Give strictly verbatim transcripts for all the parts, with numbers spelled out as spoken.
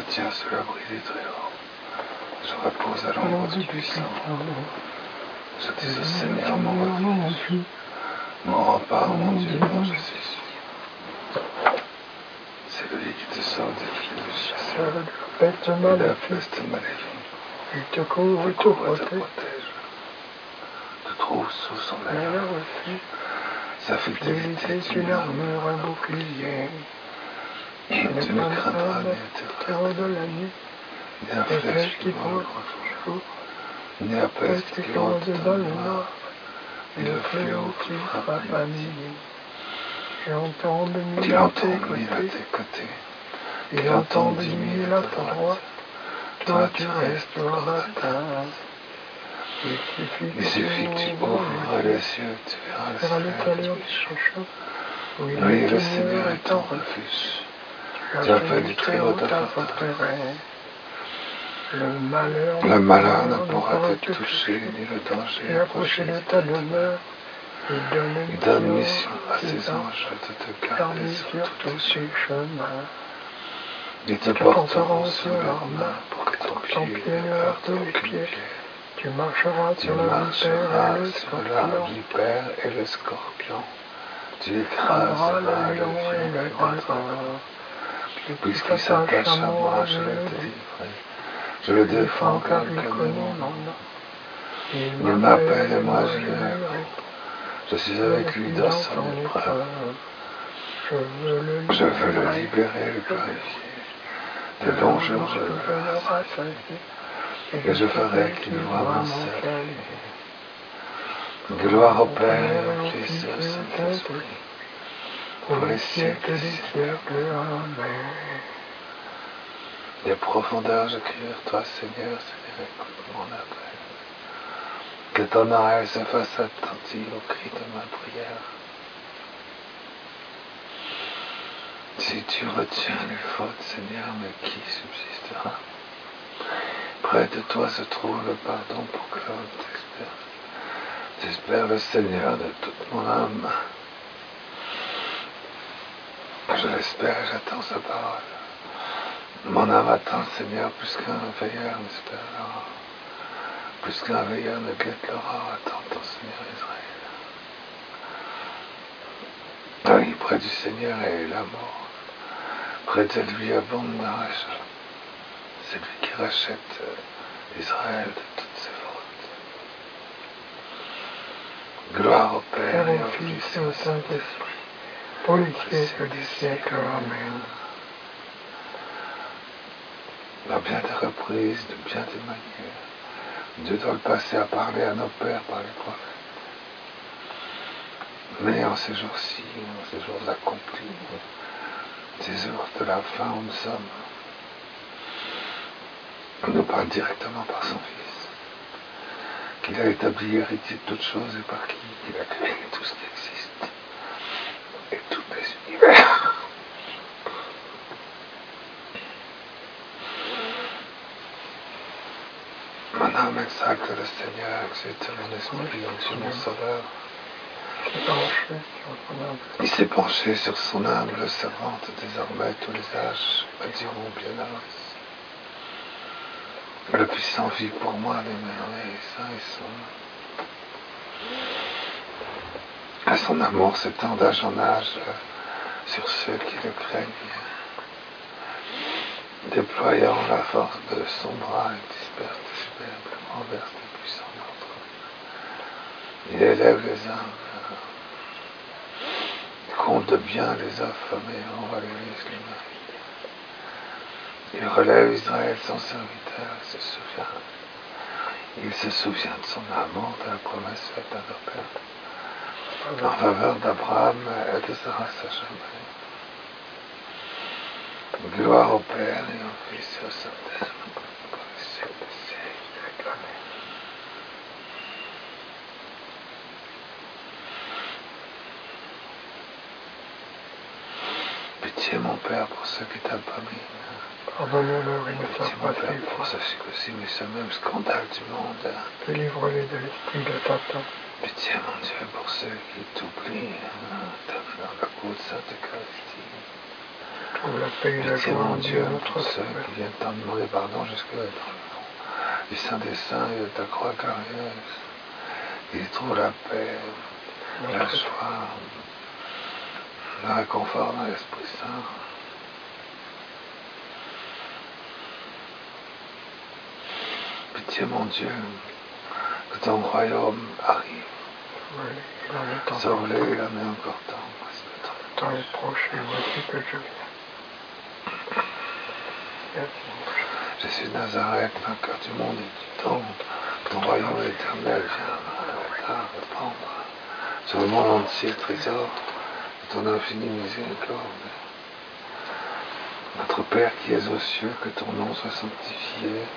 tiens sous l'abri du Très-Haut. Je repose à l'ombre du Puissant. Je dis au Seigneur mon refuge, mon rempart, mon Dieu, dont je suis sûr. C'est lui qui te sort des filets du chasseur et de la peste maléfique. Il te couvre et te protège. Te trouve sous son aile. Sa fidélité est une armure, un bouclier. Tu ne craindras ni la terreur de la nuit, ni la flèche qui vole au jour, ni la peste qui rôde dans le noir, ni le fléau qui frappe à midi. J'entends de mille Il à entend tes mille à côtés, tes côtés, il entend dix mille à ta droite. Toi tu restes hors d'atteinte. Il suffit que tu ouvres les yeux, tu verras le Seigneur qui cherche. Oui, le Seigneur est ton refuge. Tu as fait du Très-Haut ta forteresse. Le malheur, le malheur ne pourra te toucher, ni le danger approcher de ta demeure. Il donne mission à ses anges de te garder sur tous ses chemins. Ils te porteront sur leurs mains pour que ton pied ne heurte les pieds. Tu marcheras sur la vipère et le scorpion. et le scorpion. Tu écraseras le lion et le dragon. Puisqu'il s'attache à moi, je le délivrerai. Je le défends car il connaît mon nom. Il m'appelle et moi je lui réponds. Je suis avec lui dans son épreuve. Je veux le libérer et le glorifier. De longs jours je le rassasier. Et je ferai qu'il voie mon salut. Gloire au Père et au Fils et au Saint-Esprit, pour les siècles des siècles. Amen. Des profondeurs je crie vers toi, Seigneur, Seigneur, écoute mon appel. Que ton oreille se fasse attentive au cri de ma prière. Si tu retiens les fautes, Seigneur, mais qui subsistera? Près de toi se trouve le pardon pour que l'homme t'espère. J'espère le Seigneur de toute mon âme. Je l'espère et j'attends sa parole. Mon âme attend le Seigneur plus qu'un veilleur n'espère l'aurore. Plus qu'un veilleur ne guette l'aurore, attend ton Seigneur Israël. Oui, près du Seigneur est l'amour. Près de lui abonde dans la joie. C'est lui qui rachète Israël de toutes ses fautes. Gloire au Père et au Fils et au Saint-Esprit, pour les siècles des siècles. Amen. Dans bien des reprises, de bien des manières, Dieu doit le passer à parler à nos pères par les prophètes. Mais en ces jours-ci, en ces jours accomplis, ces jours de la fin où nous sommes, il nous parle directement par son Fils, qu'il a établi héritier de toutes choses et par qui il a créé tout ce qui existe et tous les univers. Mon âme exalte le Seigneur, exulte mon esprit en Dieu mon Sauveur. Il s'est penché sur son humble servante, désormais tous les âges me diront bienheureuse. Le puissant vit pour moi les merveilles, saint et son. À son amour s'étend d'âge en âge sur ceux qui le craignent. Déployant la force de son bras, il disperse les superbes, renverse les puissants d'entre eux. Il élève les humbles, compte de bien les affamés, envoie les risques les mérites. Il relève Israël son serviteur, il se souvient. Il se souvient de son amour, de la promesse faite à nos pères, en faveur d'Abraham et de Sarah sa jamais. Gloire au Père et au Fils et au Saint-Esprit, pour les siècles des siècles. Amen. Pitié, mon Père, pour ceux qui t'abominent. Pardonne-leur et ne Pitié, sois mon pas Père, si pour ceux qui mais ce même scandale du monde. Délivre-les de l'esprit de Satan. Pitié, mon Dieu, pour ceux qui t'oublient, dans la haute sainte Eucharistie. Trouve la paix et la Pitié, joie mon en Dieu, Dieu, notre pour ceux Sauveur. qui viennent t'en demander pardon jusque dans le fond du Saint des Saints et de ta croix glorieuse. Ils trouvent la paix, la joie, le réconfort dans l'Esprit Saint. Pitié, mon Dieu, que ton royaume arrive. Sauve-les, il en est encore temps. Le temps est proche et voici que je viens. Jésus de Nazareth, vainqueur du monde et du temps, ton royaume éternel vient à répandre sur le monde entier le trésor de ton infinie miséricorde. Notre Père qui es aux cieux, que ton nom soit sanctifié,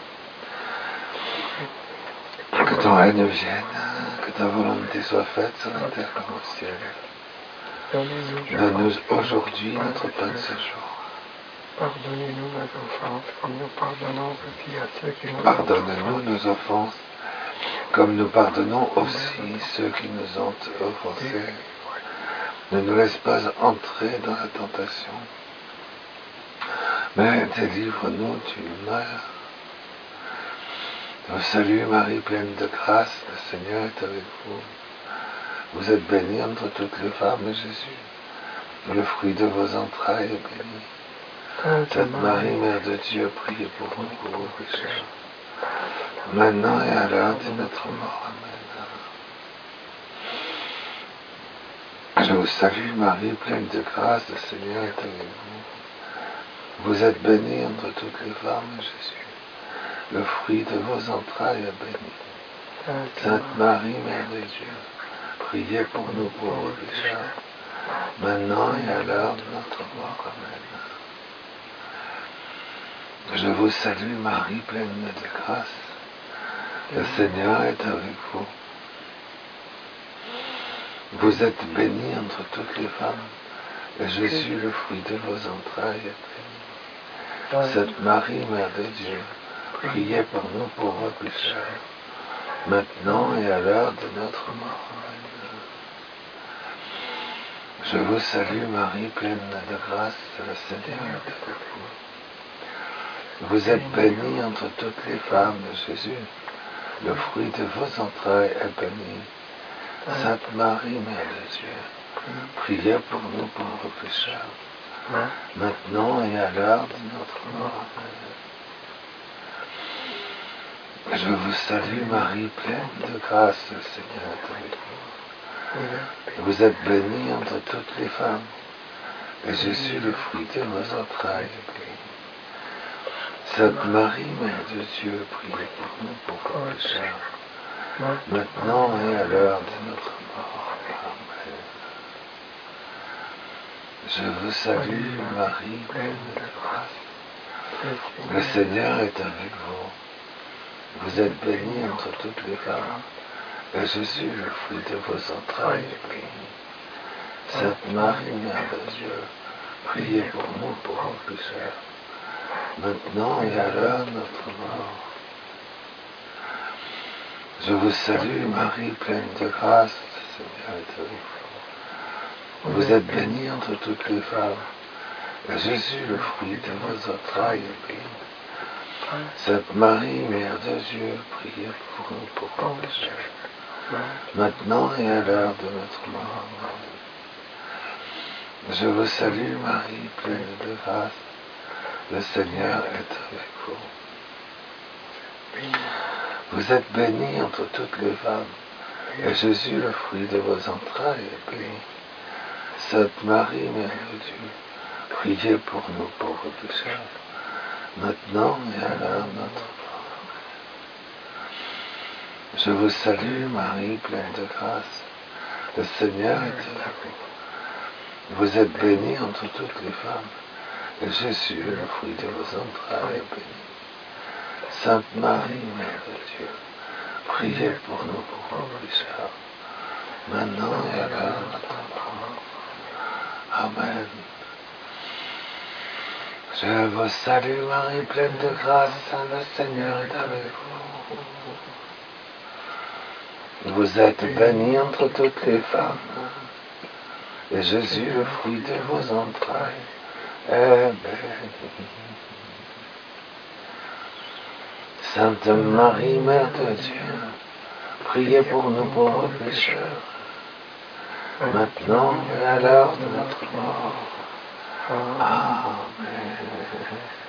que ton règne vienne, que ta volonté soit faite sur la terre comme au ciel. Donne-nous aujourd'hui notre pain de ce jour. Pardonnez-nous nos offenses, comme nous pardonnons aussi à ceux qui nous Pardonne-nous nos offenses, comme nous pardonnons aussi ceux qui nous ont offensés. Ne nous laisse pas entrer dans la tentation, mais délivre-nous du mal. Je vous salue Marie, pleine de grâce, le Seigneur est avec vous. Vous êtes bénie entre toutes les femmes, et Jésus, le fruit de vos entrailles, est béni. Sainte Marie, Mère de Dieu, priez pour nous pauvres pécheurs, maintenant et à l'heure de notre mort. Amen. Je vous salue Marie, pleine de grâce, le Seigneur est avec vous. Vous êtes bénie entre toutes les femmes, et Jésus, le fruit de vos entrailles, est béni. Sainte Marie, Mère de Dieu, priez pour nous pauvres pécheurs, maintenant et à l'heure de notre mort. Amen. Je vous salue Marie, pleine de grâce. Le Seigneur est avec vous. Vous êtes bénie entre toutes les femmes, et Jésus, le fruit de vos entrailles, est béni. Sainte Marie, Mère de Dieu, priez pour nous pauvres pécheurs, maintenant et à l'heure de notre mort. Amen. Je vous salue Marie, pleine de grâce. Le Seigneur est avec vous. Vous êtes bénie entre toutes les femmes, Jésus, le fruit de vos entrailles, est béni. Sainte Marie, Mère de Dieu, priez pour nous pauvres pécheurs, maintenant et à l'heure de notre mort. Amen. Je vous salue Marie, pleine de grâce, le Seigneur est avec vous. Vous êtes bénie entre toutes les femmes, et Jésus, le fruit de vos entrailles, est béni. Sainte Marie, Mère de Dieu, priez pour nous pauvres pécheurs, maintenant et à l'heure de notre mort. Amen. Je vous salue, Marie, pleine de grâce. Le Seigneur est avec vous. Vous êtes bénie entre toutes les femmes, et Jésus, le fruit de vos entrailles, est béni. Sainte Marie, Mère de Dieu, priez pour nous pauvres pécheurs, maintenant et à l'heure de notre mort. Je vous salue, Marie, pleine de grâce, le Seigneur est avec vous. Vous êtes bénie entre toutes les femmes, et Jésus, le fruit de vos entrailles, est béni. Sainte Marie, Mère de Dieu, priez pour nous pauvres pécheurs, maintenant et à l'heure de notre mort. Je vous salue, Marie, pleine de grâce. Le Seigneur est avec vous. Vous êtes bénie entre toutes les femmes, et Jésus, le fruit de vos entrailles, est béni. Sainte Marie, Mère de Dieu, priez pour nous pauvres pécheurs, maintenant et à l'heure de notre mort. Je vous salue, Marie, pleine de grâce. Le Seigneur est avec vous. Vous êtes bénie entre toutes les femmes, et Jésus, le fruit de vos entrailles, est béni. Sainte Marie, Mère de Dieu, priez pour nous pauvres pécheurs, maintenant et à l'heure de notre mort. Amen. Je vous salue, Marie, pleine de grâce, le Seigneur est avec vous. Vous êtes bénie entre toutes les femmes, et Jésus, le fruit de vos entrailles, Amen. Sainte Marie, Mère de Dieu, priez pour nous pauvres pécheurs, maintenant et à l'heure de notre mort. Amen.